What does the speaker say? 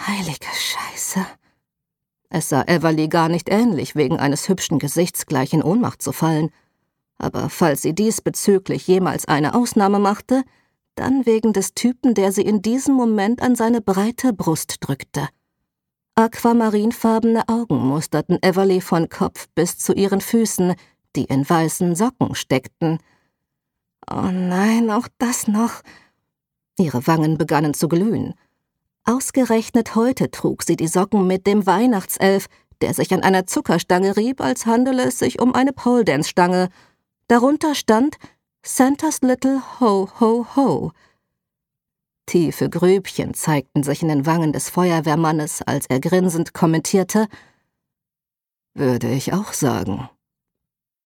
Heilige Scheiße. Es sah Everly gar nicht ähnlich, wegen eines hübschen Gesichts gleich in Ohnmacht zu fallen. Aber falls sie diesbezüglich jemals eine Ausnahme machte, dann wegen des Typen, der sie in diesem Moment an seine breite Brust drückte. Aquamarinfarbene Augen musterten Everly von Kopf bis zu ihren Füßen, die in weißen Socken steckten. Oh nein, auch das noch. Ihre Wangen begannen zu glühen. Ausgerechnet heute trug sie die Socken mit dem Weihnachtself, der sich an einer Zuckerstange rieb, als handele es sich um eine Pole-Dance-Stange. Darunter stand »Santa's Little Ho Ho Ho«. Tiefe Grübchen zeigten sich in den Wangen des Feuerwehrmannes, als er grinsend kommentierte: »Würde ich auch sagen.«